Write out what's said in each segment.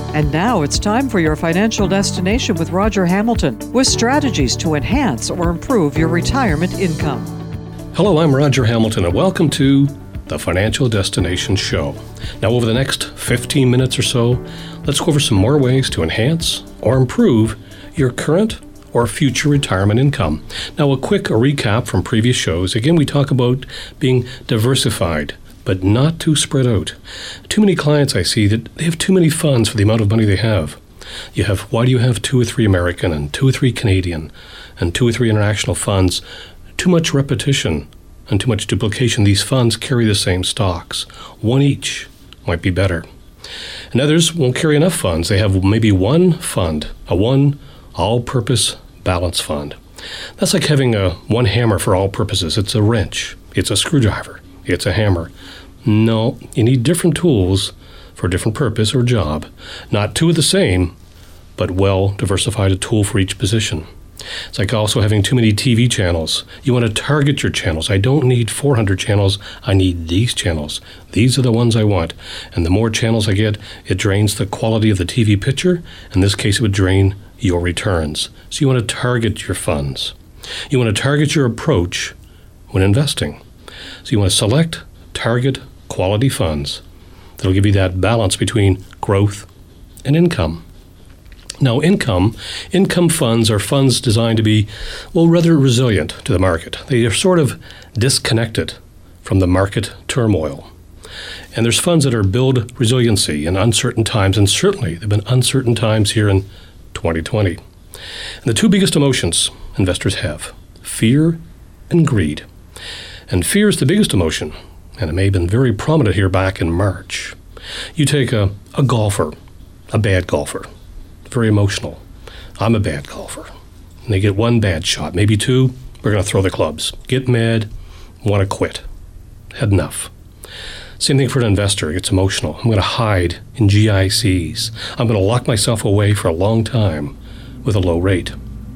And now it's time for your financial destination with Roger Hamilton, with strategies to enhance or improve your retirement income. Hello, I'm Roger Hamilton, and welcome to the Financial Destination Show. Now, over the next 15 minutes or so, let's go over some more ways to enhance or improve your current or future retirement income. Now, a quick recap from previous shows. Again, we talk about being diversified, but not too spread out. Too many clients I see that they have too many funds for the amount of money they have. Why do you have 2 or 3 American and 2 or 3 Canadian and 2 or 3 international funds? Too much repetition and too much duplication. These funds carry the same stocks. One each might be better. And others won't carry enough funds. They have maybe one fund, a one all-purpose balance fund. That's like having one hammer for all purposes. It's a wrench. It's a screwdriver. It's a hammer. No, you need different tools for a different purpose or job. Not 2 of the same, but well diversified, a tool for each position. It's like also having too many TV channels. You want to target your channels. I don't need 400 channels. I need these channels. These are the ones I want. And the more channels I get, it drains the quality of the TV picture. In this case, it would drain your returns. So you want to target your funds. You want to target your approach when investing. So you want to select, target quality funds that'll give you that balance between growth and income. Now, income funds are funds designed to be, rather resilient to the market. They are sort of disconnected from the market turmoil. And there's funds that are build resiliency in uncertain times, and certainly there have been uncertain times here in 2020. And the 2 biggest emotions investors have, fear and greed. And fear is the biggest emotion, and it may have been very prominent here back in March. You take a golfer, a bad golfer, very emotional. I'm a bad golfer. And they get 1 bad shot, maybe 2, we're going to throw the clubs. Get mad, want to quit. Had enough. Same thing for an investor. It gets emotional. I'm going to hide in GICs. I'm going to lock myself away for a long time with a low rate.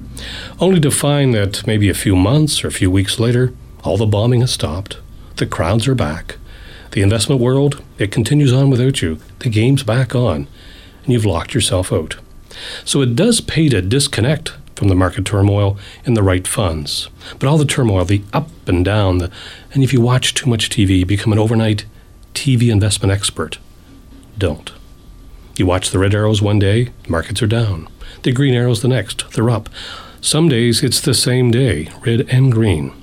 Only to find that maybe a few months or a few weeks later, all the bombing has stopped. The crowds are back. The investment world, it continues on without you. The game's back on, and you've locked yourself out. So it does pay to disconnect from the market turmoil in the right funds. But all the turmoil, the up and down, and if you watch too much TV, you become an overnight TV investment expert. Don't. You watch the red arrows one day, markets are down. The green arrows the next, they're up. Some days it's the same day, red and green.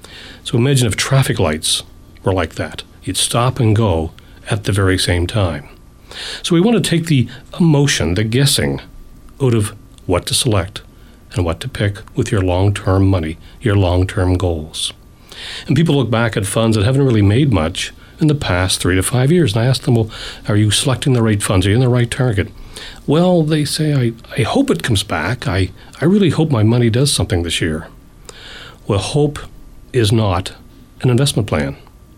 So imagine if traffic lights were like that. You'd stop and go at the very same time. So we want to take the emotion, the guessing, out of what to select and what to pick with your long-term money, your long-term goals. And people look back at funds that haven't really made much in the past 3 to 5 years. And I ask them, are you selecting the right funds? Are you in the right target? Well, they say, I hope it comes back. I really hope my money does something this year. Well, hope is not an investment plan.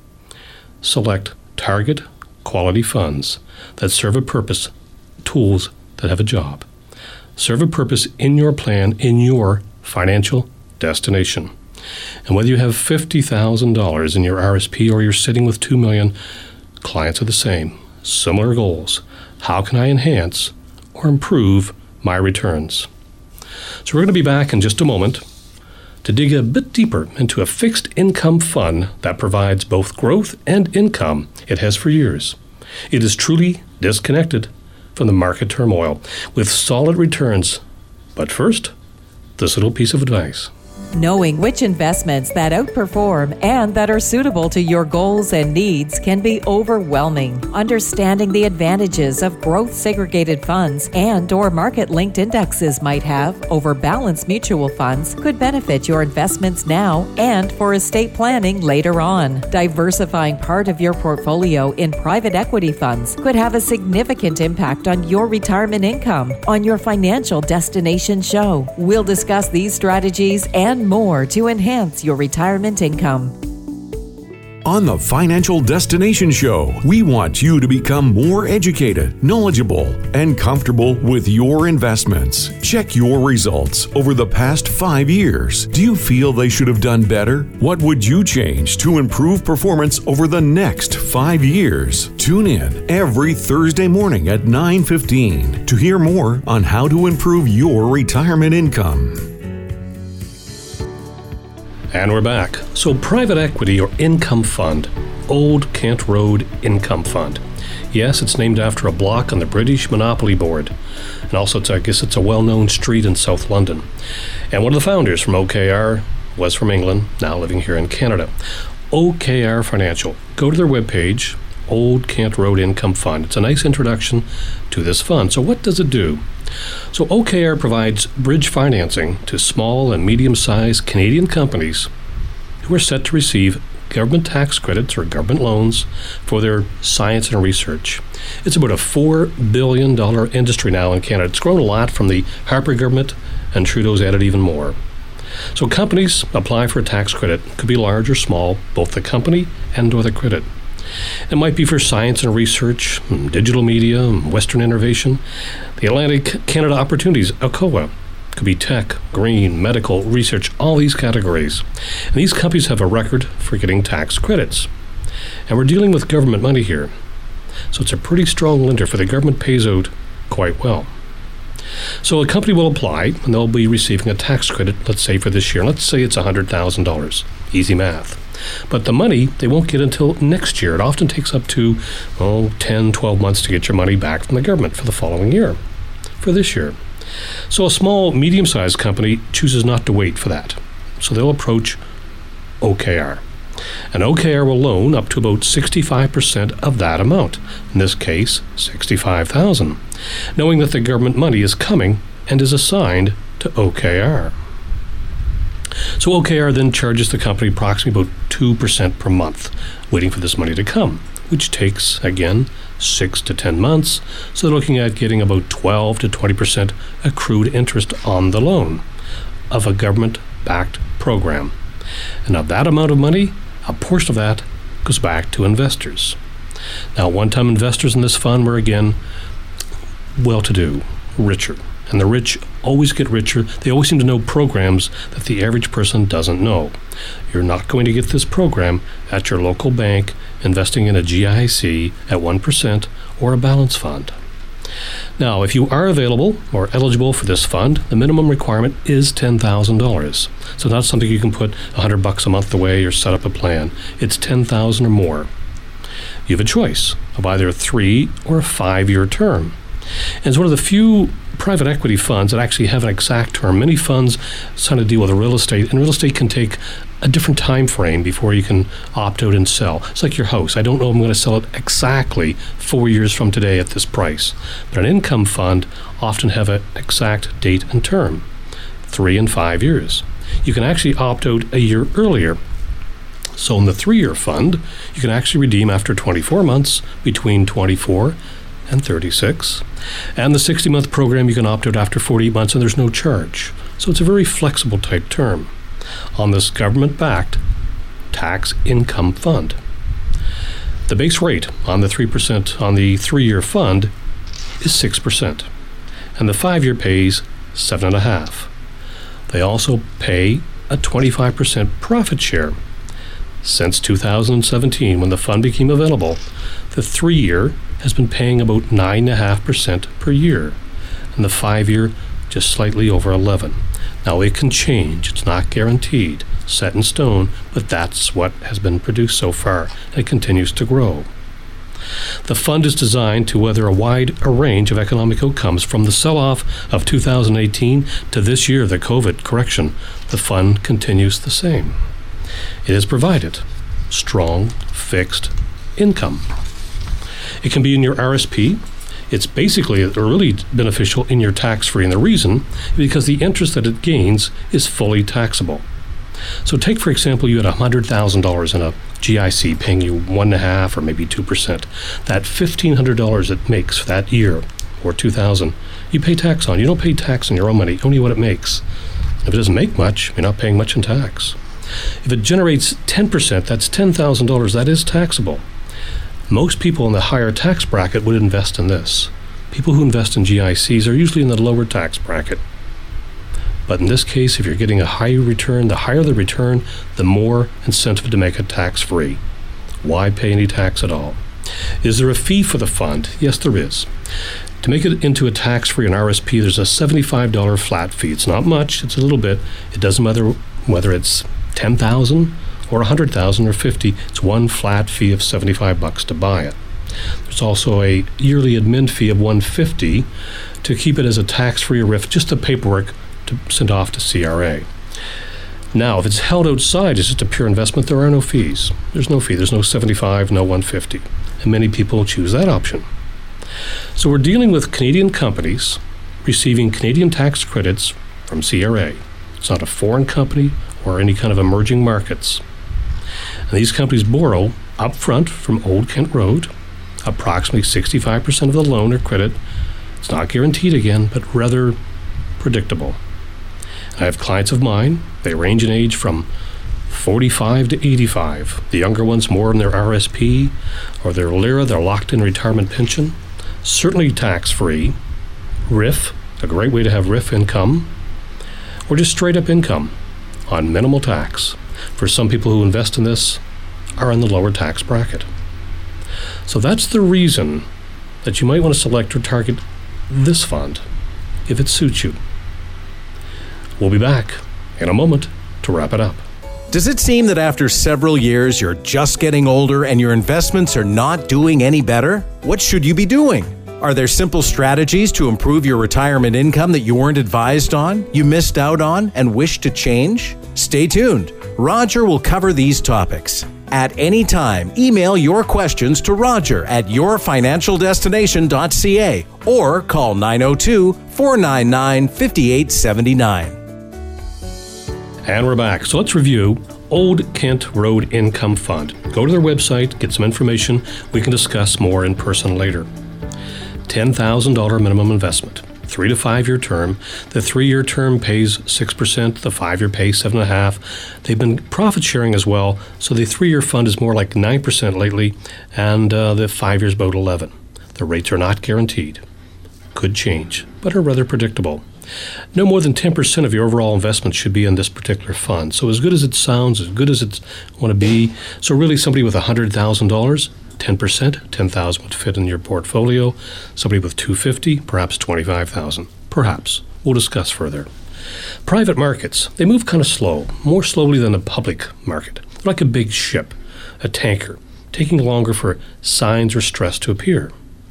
Select target quality funds that serve a purpose, tools that have a job. Serve a purpose in your plan, in your financial destination. And whether you have $50,000 in your RSP or you're sitting with $2 million, clients are the same. Similar goals. How can I enhance or improve my returns? So we're going to be back in just a moment to dig a bit deeper into a fixed income fund that provides both growth and income it has for years. It is truly disconnected from the market turmoil with solid returns. But first, this little piece of advice. Knowing which investments that outperform and that are suitable to your goals and needs can be overwhelming. Understanding the advantages of growth segregated funds and or market-linked indexes might have over balanced mutual funds could benefit your investments now and for estate planning later on. Diversifying part of your portfolio in private equity funds could have a significant impact on your retirement income. On your Financial Destination Show, we'll discuss these strategies and more to enhance your retirement income. On the Financial Destination Show, we want you to become more educated, knowledgeable, and comfortable with your investments. Check your results over the past 5 years. Do you feel they should have done better? What would you change to improve performance over the next 5 years? Tune in every Thursday morning at 9:15 to hear more on how to improve your retirement income. And we're back. So private equity or income fund, Old Kent Road Income Fund. Yes, it's named after a block on the British Monopoly Board. And also, it's a well-known street in South London. And one of the founders from OKR was from England, now living here in Canada. OKR Financial. Go to their webpage, Old Kent Road Income Fund. It's a nice introduction to this fund. So what does it do? So OKR provides bridge financing to small and medium-sized Canadian companies who are set to receive government tax credits or government loans for their science and research. It's about a $4 billion industry now in Canada. It's grown a lot from the Harper government, and Trudeau's added even more. So companies apply for a tax credit. It could be large or small, both the company and or the credit. It might be for science and research, digital media, Western innovation. The Atlantic Canada Opportunities, ACOA, could be tech, green, medical, research, all these categories. And these companies have a record for getting tax credits. And we're dealing with government money here. So it's a pretty strong lender, for the government pays out quite well. So a company will apply, and they'll be receiving a tax credit, let's say for this year. Let's say it's $100,000. Easy math. But the money they won't get until next year. It often takes up to 10, 12 months to get your money back from the government for the following year, for this year. So a small, medium-sized company chooses not to wait for that. So they'll approach OKR. And OKR will loan up to about 65% of that amount, in this case, $65,000, knowing that the government money is coming and is assigned to OKR. So OKR then charges the company approximately about 2% per month, waiting for this money to come, which takes, again, 6 to 10 months. So they're looking at getting about 12 to 20% accrued interest on the loan of a government-backed program. And of that amount of money, a portion of that goes back to investors. Now, one-time investors in this fund were, again, well-to-do, richer. And the rich always get richer. They always seem to know programs that the average person doesn't know. You're not going to get this program at your local bank investing in a GIC at 1% or a balance fund. Now, if you are available or eligible for this fund, the minimum requirement is $10,000. So not something you can put $100 a month away or set up a plan. It's $10,000 or more. You have a choice of either a 3 or a 5-year term. And it's one of the few private equity funds that actually have an exact term. Many funds trying to deal with real estate, and real estate can take a different time frame before you can opt out and sell. It's like your house. I don't know if I'm going to sell it exactly 4 years from today at this price. But an income fund often have an exact date and term, 3 and 5 years. You can actually opt out a year earlier. So in the 3-year fund, you can actually redeem after 24 months, between 24 and 36. And the 60-month program, you can opt out after 48 months and there's no charge. So it's a very flexible type term on this government-backed tax income fund. The base rate on the 3% on the 3-year fund is 6%, and the 5-year pays 7.5%. They also pay a 25% profit share. Since 2017, when the fund became available, the 3-year has been paying about 9.5% per year, and the 5-year just slightly over 11%. Now it can change, it's not guaranteed, set in stone, but that's what has been produced so far, and it continues to grow. The fund is designed to weather a wide range of economic outcomes, from the sell-off of 2018 to this year, the COVID correction. The fund continues the same. It has provided strong, fixed income. It can be in your RSP. It's basically really beneficial in your tax-free, and the reason is because the interest that it gains is fully taxable. So take, for example, you had $100,000 in a GIC paying you 1.5% or maybe 2%. That $1,500 it makes for that year, or $2,000, you pay tax on. You don't pay tax on your own money, only what it makes. If it doesn't make much, you're not paying much in tax. If it generates 10%, that's $10,000. That is taxable. Most people in the higher tax bracket would invest in this. People who invest in GICs are usually in the lower tax bracket. But in this case, if you're getting a higher return, the higher the return, the more incentive to make it tax-free. Why pay any tax at all? Is there a fee for the fund? Yes, there is. To make it into a tax-free, an RSP, there's a $75 flat fee. It's not much, it's a little bit. It doesn't matter whether it's $10,000 or $100,000 or $50,000. It's one flat fee of $75 to buy it. There's also a yearly admin fee of $150 to keep it as a tax-free RIF, just the paperwork to send off to CRA. Now, if it's held outside as just a pure investment, there are no fees. There's no fee. There's no $75, no $150. And many people choose that option. So we're dealing with Canadian companies receiving Canadian tax credits from CRA. It's not a foreign company or any kind of emerging markets. And these companies borrow upfront from Old Kent Road, approximately 65% of the loan or credit. It's not guaranteed again, but rather predictable. I have clients of mine, they range in age from 45 to 85. The younger ones more in their RSP or their LIRA, their locked-in retirement pension. Certainly tax-free. RIF, a great way to have RIF income, or just straight-up income on minimal tax. For some people who invest in this are in the lower tax bracket. So that's the reason that you might want to select or target this fund if it suits you. We'll be back in a moment to wrap it up. Does it seem that after several years you're just getting older and your investments are not doing any better? What should you be doing? Are there simple strategies to improve your retirement income that you weren't advised on, you missed out on, and wish to change? Stay tuned. Roger will cover these topics. At any time, email your questions to Roger at yourfinancialdestination.ca or call 902-499-5879. And we're back. So let's review Old Kent Road Income Fund. Go to their website, get some information. We can discuss more in person later. $10,000 minimum investment, 3 to 5 year term. The 3-year term pays 6%, the 5-year pays 7.5%. They've been profit sharing as well, so the 3-year fund is more like 9% lately, and the 5 years about 11%. The rates are not guaranteed. Could change, but are rather predictable. No more than 10% of your overall investment should be in this particular fund. So as good as it sounds, as good as it's want to be, so really somebody with $100,000, 10%, $10,000 would fit in your portfolio. Somebody with $250,000, perhaps $25,000. Perhaps. We'll discuss further. Private markets, they move kind of slow, more slowly than the public market. They're like a big ship, a tanker, taking longer for signs or stress to appear.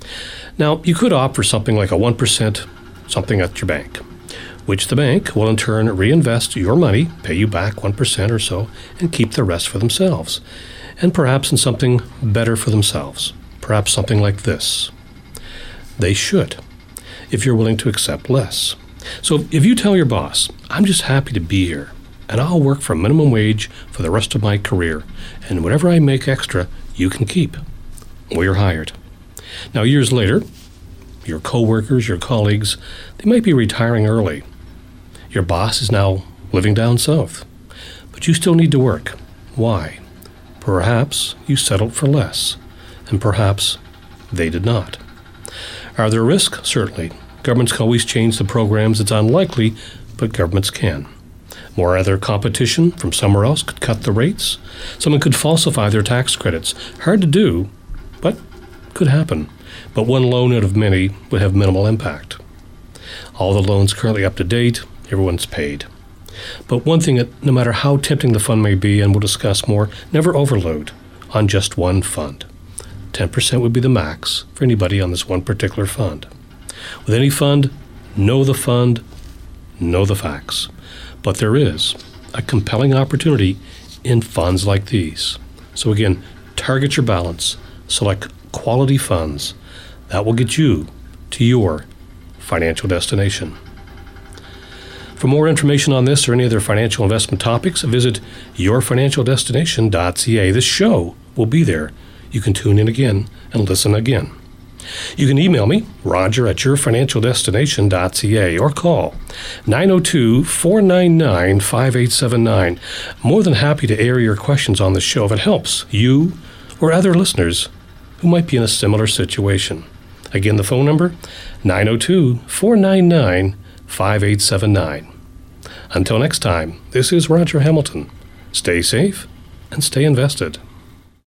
Now, you could opt for something like a 1%, something at your bank, which the bank will in turn reinvest your money, pay you back 1% or so, and keep the rest for themselves. And perhaps in something better for themselves. Perhaps something like this. They should, if you're willing to accept less. So if you tell your boss, I'm just happy to be here, and I'll work for minimum wage for the rest of my career, and whatever I make extra, you can keep. Well, you're hired. Now, years later, your coworkers, your colleagues, they might be retiring early. Your boss is now living down south, but you still need to work. Why? Perhaps you settled for less, and perhaps they did not. Are there risks? Certainly. Governments can always change the programs. It's unlikely, but governments can. More other competition from somewhere else could cut the rates. Someone could falsify their tax credits. Hard to do, but could happen. But one loan out of many would have minimal impact. All the loans currently up to date, everyone's paid. But one thing that, no matter how tempting the fund may be, and we'll discuss more, never overload on just one fund. 10% would be the max for anybody on this one particular fund. With any fund, know the facts. But there is a compelling opportunity in funds like these. So again, target your balance, select quality funds. That will get you to your financial destination. For more information on this or any other financial investment topics, visit yourfinancialdestination.ca. This show will be there. You can tune in again and listen again. You can email me, roger@yourfinancialdestination.ca, or call 902-499-5879. More than happy to air your questions on the show if it helps you or other listeners who might be in a similar situation. Again, the phone number, 902-499-5879. Until next time, this is Roger Hamilton. Stay safe and stay invested.